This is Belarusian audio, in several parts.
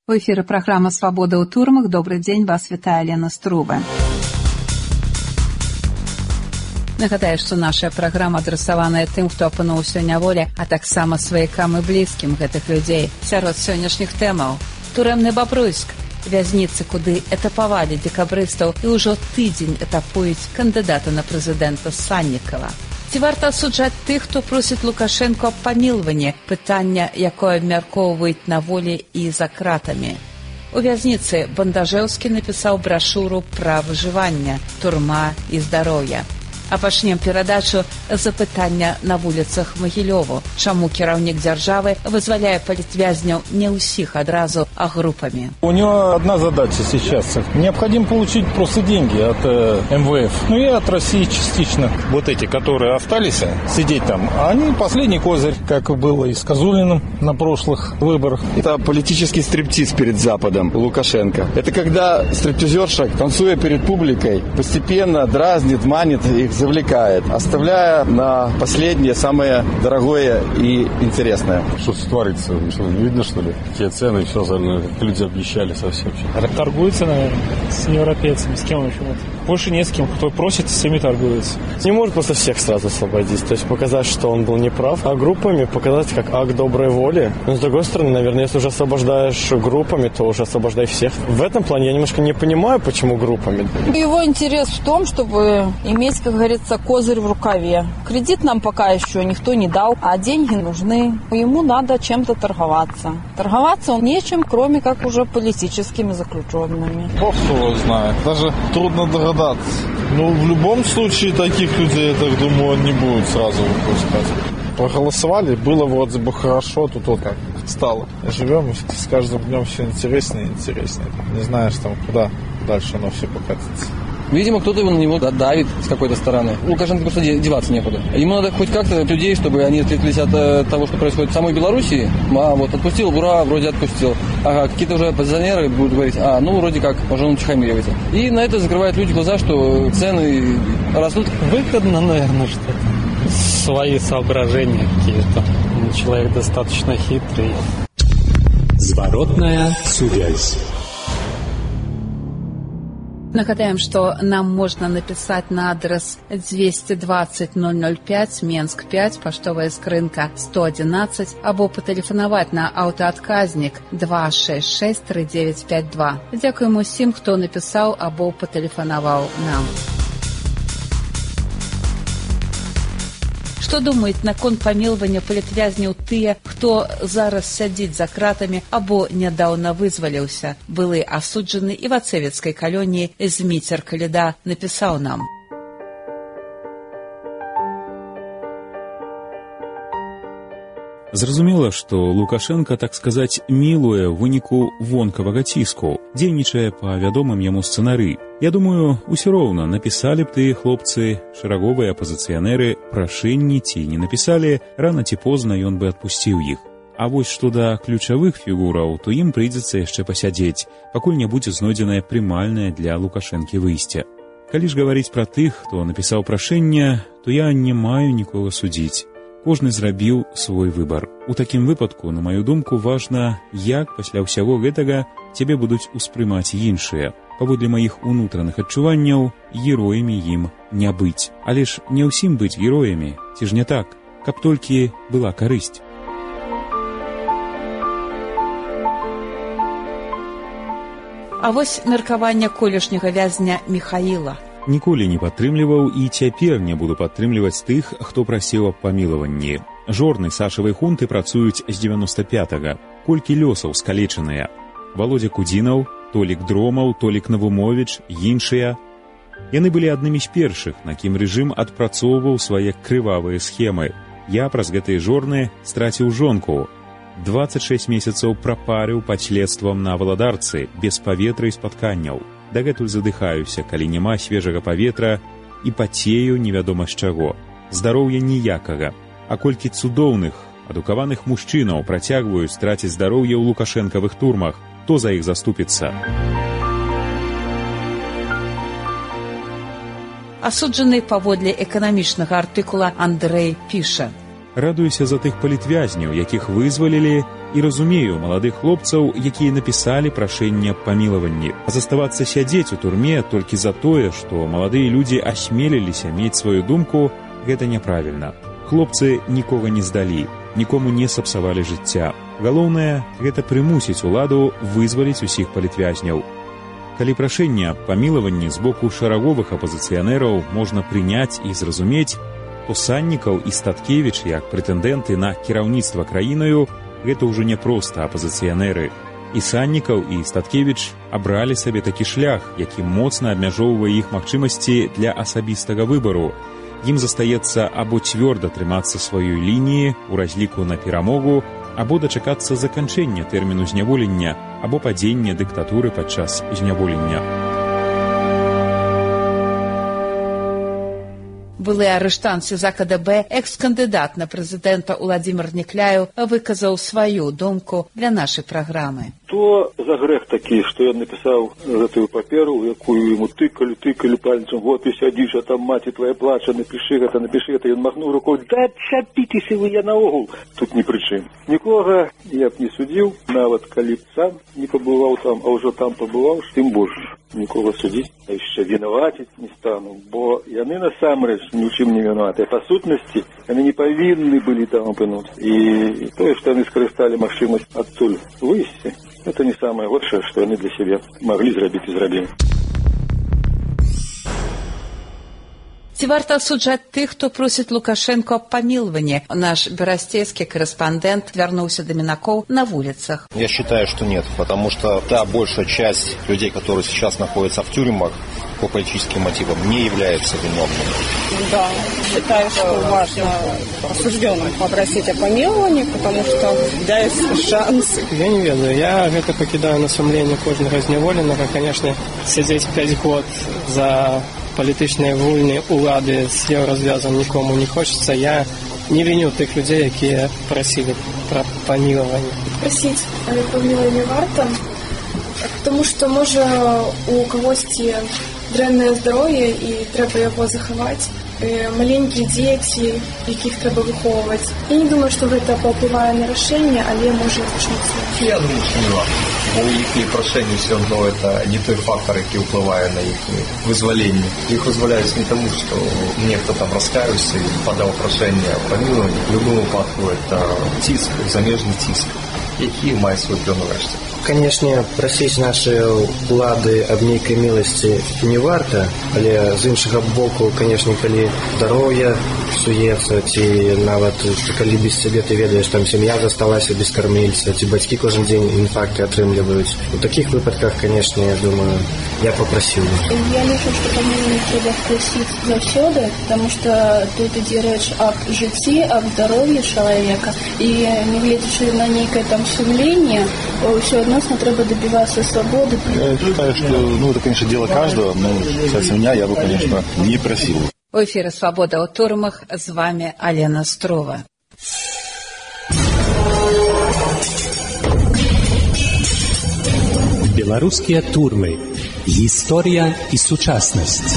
У эфіры праграма «Свабода ў турмах». Добрый дзень, вас вітае Лена Струва. Нагадаю, што наша праграма адрасаваная тым, хто апынуўся ў няволі, а таксама сваякам і блізкім гэтых людзей. Сярод сённяшніх тэмаў турэмны Бабруйск, вязніцы, куды этапавалі декабрыстаў і ўжо тыдзень этапуюць кандыдата на прэзідэнта Саннікава. Ці варта асуджаць тых, хто просіць Лукашэнку аб памілванні, пытання, якое абмяркоўваюць на волі і за кратамі. У вязніцы Бандажэўскі напісаў брашуру пра выжыванне, турма і здароўе. А пачнем перадачу з запытання на вуліцах Магілёву. Чаму кіраўнік дзяржавы вызваляе палітвязняў не ўсіх адразу, а группами? У него одна задача сейчас. Необходимо получить просто деньги от МВФ. Ну и от России частично. Вот эти, которые остались сидеть там, они последний козырь, как было и с Козулиным на прошлых выборах. Это политический стриптиз перед Западом Лукашенко. Это когда стриптизерша, танцуя перед публикой, постепенно дразнит, манит их, завлекает, оставляя на последнее, самое дорогое и интересное. Что творится? Что, не видно, что ли? Какие цены, все остальное. Люди обнищали совсем. Торгуется, наверное, с европейцами. С кем еще? Больше не с кем. Кто просит, с всеми торгуется. Не может просто всех сразу освободить. То есть показать, что он был неправ, а группами показать как акт доброй воли. Но с другой стороны, наверное, если уже освобождаешь группами, то уже освобождай всех. В этом плане я немножко не понимаю, почему группами. Его интерес в том, чтобы иметь, как говорится, козырь в рукаве. Кредит нам пока еще никто не дал, а деньги нужны. Ему надо чем-то торговаться. Торговаться он нечем, кроме как уже политическими заключенными. Бог его знает. Даже трудно догадаться. Но в любом случае таких людей, я так думаю, не будет сразу выпускать. Проголосовали, было вроде бы хорошо, тут вот как стало. Живем, и с каждым днем все интереснее и интереснее. Не знаешь там, куда дальше оно все покатится. Видимо, кто-то на него давит с какой-то стороны. Лукашенко просто деваться некуда. Ему надо хоть как-то людей, чтобы они отвлеклись от того, что происходит в самой Белоруссии. А вот отпустил, ура, вроде отпустил. Ага, какие-то уже оппозиционеры будут говорить, ну вроде как, уже он утихомиривается. И на это закрывают люди глаза, что цены растут. Выгодно, наверное, что-то. Свои соображения какие-то. Человек достаточно хитрый. Зворотная сувязь. Нагадаем, што нам можна напісаць на адрас 220 005, Менск 5, паштовая скрынка 111, або патэлефанаваць на аўтаадказнік 266 3952. Дзякуем усім, хто напісаў або патэлефанаваў нам. Што думаюць наконт памілвання палітвязняў тыя, хто зараз сядзіць за кратамі або нядаўна вызваліўся? Былы асуджаны і в ацэвецкай калоніі Зміцер Каліда напісаў нам. Зразумела, што Лукашенка, так сказаць, мілуе ў выніку вонкавага ціску, дзейнічае па вядомым яму сцэнарыі. Я думаю, усё роўна напісалі б тыя хлопцы, шараговыя апазіцыянеры, прашэнні ці не напісалі, рана ці позна ён бы адпусціў іх. А вось што да ключавых фігураў, то ім прыйдзецца яшчэ пасядзець, пакуль не будзе знойдзенае прымальнае для Лукашэнкі выйсце. Калі ж гаварыць пра тых, хто напісаў прашэнне, то я не маю нікога судзіць. Кожны зрабіў свой выбар. У такім выпадку, на маю думку, важна, як пасля ўсяго гэтага цябе будуць успрымаць іншыя. Паводле маіх унутраных адчуванняў, героямі ім не быць. Але ж не ўсім быць героямі, ці ж не так, каб толькі была карысць. А вось меркаванне колішняга вязня Міхаіла. Ніколі не падтрымліваў і цяпер не буду падтрымліваць тых, хто прасіў аб памілаванні. Жорны сашавай хунты працуюць з 95-га. Колькі лёсаў скалечаныя. Володя Кудзінаў, Толік Дромаў, Толік Навумовіч, іншыя. Яны былі аднымі з першых, на кім рэжым адпрацоўваў свае крывавыя схемы. Я праз гэтыя жорны страціў жонку. 26 месяцаў прапарыў пад следствам на Валадарцы, без паветра і спатканняў. Дагэтуль задыхаюся, калі няма свежага паветра і пацею невядома з чаго. Здароўя ніякага. А колькі цудоўных, адукаваных мужчынаў працягваюць траціць здароўе ў лукашэнкавых турмах, хто за іх заступіцца? Асуджаны паводле эканамічнага артыкула Андрэй піша. Радуюся за тых палітвязняў, якіх вызвалілі І разумею маладых хлопцаў, якія напісалі прашэнне аб памілаванні. А заставацца сядзець у турме толькі за тое, што маладыя людзі асмеліліся мець сваю думку, гэта няправільна. Хлопцы нікога не здалі, нікому не сапсавалі жыцця. Галоўнае, гэта прымусіць уладу вызваліць усіх палітвязняў. Калі прашэнне аб памілаванні з боку шараговых апазіцыянераў можна прыняць і зразумець, то Саннікаў і Статкевіч, як прэтэндэнты на кіраўніцтва краінаю, гэта ўжо не проста апазіцыянеры. І Саннікаў, і Статкевіч абралі сабе такі шлях, які моцна абмяжоўвае іх магчымасці для асабістага выбару. Ім застаецца або цвёрда трымацца сваёй лініі ў разліку на перамогу, або дачакацца заканчэння тэрміну зняволення, або падзення дыктатуры падчас зняволення. Былы арыштант СІЗА КДБ, экс-кандыдат на прэзідэнта Уладзімір Некляеў выказаў сваю думку для нашай праграмы. Што за грэх такі, што ён напісаў гэтую паперу, якую яму тыкалі пальцам, вот і сядзіш, а там маці твая плача, напішы гэта, ён махнуў рукой, да чапіцеся вы, я наогул тут ні пры чым. Нікога я б не судзіў, нават калі б сам не пабываў там, а ўжо там пабываў, тым больш нікога судзіць, а яшчэ вінаваціць не стану, бо яны насамрэч ні ў чым не вінаватыя. Па сутнасці, яны не павінны былі там апынуцца. І тое, што яны скарысталі магчымасць адтуль выйсці, это не самае горшае, што яны для сябе маглі зрабіць і зрабілі. Ці варта асуджаць тых, хто просіць Лукашенко аб памілванні? Наш берасцейскі корреспондент вернулся до Минаков на улицах. Я считаю, что нет, потому что та большая часть людей, которые сейчас находятся в тюрьмах по политическим мотивам, не является виновными. Да, считаю, что важно осужденным попросить о помиловании, потому что дает шанс. Я не ведаю, я это покидаю на сумлении кожного зняволеного. Конечно, сидеть 5 год за політичної вольні улади з його розв'язом нікому не хочеться. Я не виню тих людей, які просили про помилування. Просить помилування варто, тому що може у когось дрэннае здароўе і трэба яго захаваць. Маленькія дзеці, якіх трэба выхоўваць. Я не думаю, што гэта паўплывае на рашэнне, але можа зачнуцца. Я думаю, што не варта. У іх прашэнні все одно это не той фактор, які ўплывае на іх вызваленне. Іх вызваляюць не таму, што нехто там раскаяўся і падаў прашэнне аб памілаванні. В любым выпадку это ціск, замежны ціск, які мае свой плён урэшце. Конечно, просіць наши улады аб нейкай міласці не варта, але з іншага боку, конечно, калі здароўе псуецца, ці нават калі без цябе ты ведаеш, там сям'я засталася без кармільца, ці бацькі кожен дзень інфаркты атрымліваюць. У такіх выпадках, конечно, я думаю, я попросил бы. Я лічу, што памілаванне трэба просіць заўсёды, потому что тут ідзе рэч аб жыцці, аб здароўі чалавека, і нягледзячы на нейкае там сумленне, ўсё адно треба добиваться свободы. Я считаю, что это, конечно, дело каждого, но кстати, меня я бы, конечно, не просил. У эфире «Свобода у турмах», с вами Алена Строва. Белорусские турмы. История и сучаснасць.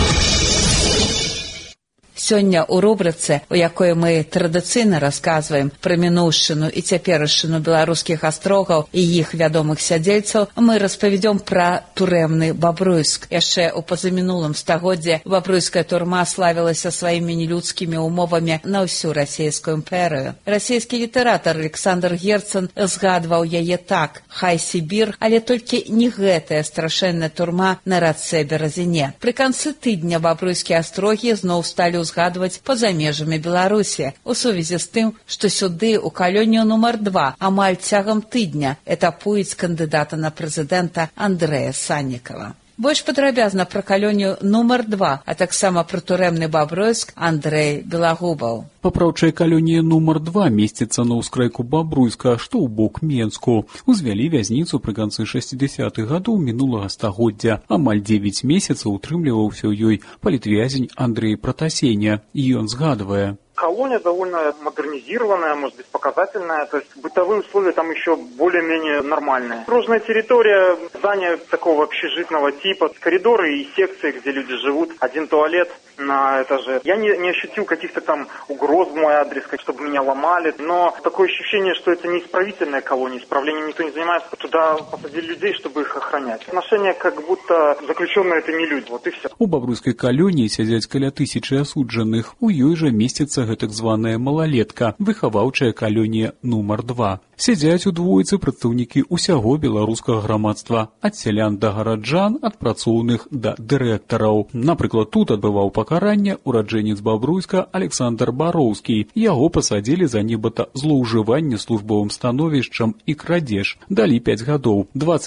Сёння ў рубрыцы, у якой мы традыцыйна расказваем пра мінуўшчыну і цяперашчыну беларускіх астрогаў і іх вядомых сядзельцаў, мы распавядзём пра турэмны Бабруйск. Яшчэ ў пазамінулым стагоддзе бабруйская турма славілася сваімі нелюдскімі умовамі на ўсю расійскую імперыю. Расійскі літаратар Александр Герцен згадваў яе так: «Хай Сібір, але толькі не гэтая страшэнная турма на рацэ Беразіне». Пры канцы тыдня бабруйскія астрогі зноў сталі ўзгадваць па-за межамі Беларусі у сувязі з тым, што сюды у калонію нумар 2 амаль цягам тыдня этапуюць кандыдата на прэзідэнта Андрэя Саннікава. Больш падрабязна пра калонію нумар 2, а таксама пра турэмны Бабруйск Андрэй Белагубаў. Папраўчая калонія нумар 2 месціцца на ўскрайку Бабруйска, што ў бок Менску. Узвялі вязніцу пры канцы 60-х гадоў мінулага стагоддзя. Амаль 9 месяцаў утрымліваўся ў ёй палітвязень Андрэй Пратасеня. І ён згадвае: Колония довольно модернизированная, может быть, показательная. То есть бытовые условия там еще более-менее нормальные. Окружная территория, здание такого общежитного типа, коридоры и секции, где люди живут, один туалет на этаже. Я не ощутил каких-то там угроз в мой адрес, чтобы меня ломали, но такое ощущение, что это не исправительная колония, исправлением никто не занимается. Туда посадили людей, чтобы их охранять. Отношение, как будто заключенные это не люди, вот и все. У бабруйской калоніі сядзяць каля 1000 асуджаных. У ёй жа месціцца гэтак званая малалетка, выхаваўчая калонія нумар 2. Сядзяць у двойцы прадстаўнікі ўсяго беларускага грамадства, ад сялян да гараджан, ад працоўных да дырэктараў. Напрыклад, тут адбываў пакаранне ураджэнец Бабруйска Александр Бароўскі. Яго пасадзілі за нібыта злоўжыванне службовым становішчам і крадзеж. Далі 5 гадоў.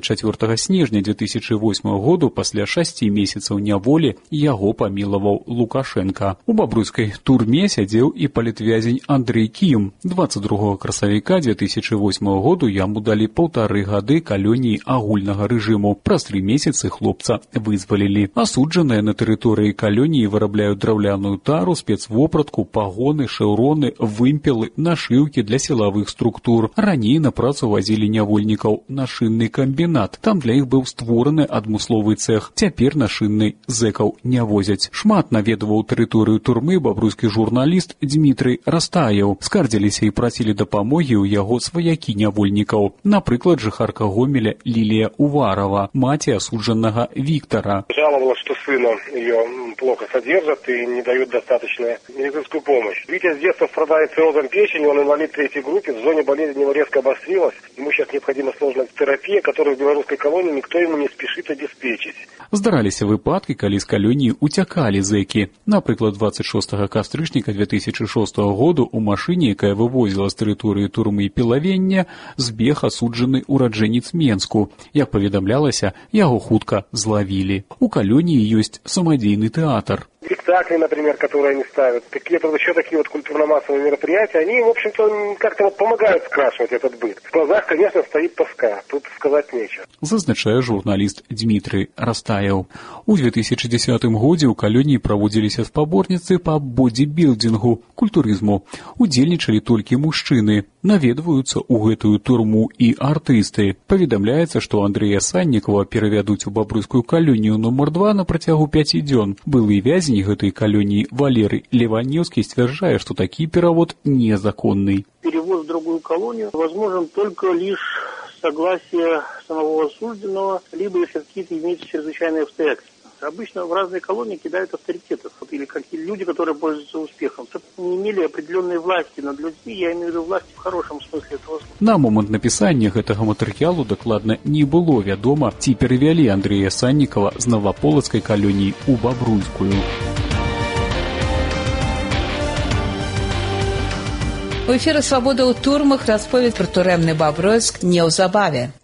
24 снежня 2008 году, пасля 6 месяцаў няволі, яго памілаваў Лукашенка. У бабруйскай турме сядзеў і палітвязень Андрей Кім. 22 красавіка 2008 году яму далі 1,5 гады калоніі агульнага рэжыму. Праз 3 месяцы хлопца вызвалілі. Асуджаныя на тэрыторыі калоніі вырабляюць драўляную тару, спецвопратку, пагоны, шэўроны, вымпелы, нашыўкі для сілавых структур. Раней на працу вазілі нявольнікаў на шынны камбінат. Там для іх быў створаны адмысловы цэх. Цяпер на шыннай зэкаў не возяць. Шмат наведваў тэрыторыю турмы бабруйскі журналіст Дмітрый Растаеў. Скардзіліся і прасілі дапамогі ў яго сваякі нявольнікаў. Напрыклад, жыхарка Гомеля Лілія Уварова, маці асуджанага Виктора. Жаловалась, что сына ее плохо содержат и не дают достаточную медицинскую помощь. Витя с детства страдает циррозом печени, он инвалид 3-й группы, в зоне болезни у него резко обострилась. Ему сейчас необходима сложная терапия, которую в белорусской колонии никто ему не спешит обеспечить. Здараліся выпадкі, калі з калоніі уцякалі зэкі. Напрыклад, 26 кастрычніка 2006 году у машыне, якая вывозіла з тэрыторыі турмы пілавення, збег асуджаны ураджэнец Менску. Як паведамлялася, яго хутка злавілі. У калоніі ёсць самадзейны тэатр. Спектакли, например, которые они ставят, какие-то еще такие вот культурно-массовые мероприятия, они, в общем-то, как-то вот помогают скрашивать этот быт. В глазах, конечно, стоит тоска, тут сказать нечего. Зазначае журналіст Дмітрый Растаеў. У 2010 годзе ў калоніі праводзіліся спаборніцтвы па бодибілдингу, культурызму. Удзельнічалі толькі мужчыны. Наведваюцца ў гэтую турму і артысты. Паведамляецца, што Андрэя Саннікава перавядуць у бабруйскую калонію нумар 2 на працягу 5 дзён. Былы вязень гэтай калоніі Валерый Леваневский сцвярджае, што такі перавод незаконны. Перевод в другую колонию возможен только лишь согласие самого осужденного, либо если какие-то имеются чрезвычайные обстоятельства. Обычно в разные колонии кидают авторитетов, или какие люди, которые пользуются успехом. Чтобы не имели определенной власти над людьми, я имею в виду власти в хорошем смысле этого слова. На момент напісання гэтага матэрыялу дакладна не было вядома, ці перавялі Андрэя Саннікава з Новаполацкай калоніі ў Бабруйскую. У эфіры «Свабода ў турмах» расповедь пра турэмны Бабруйск неўзабаве.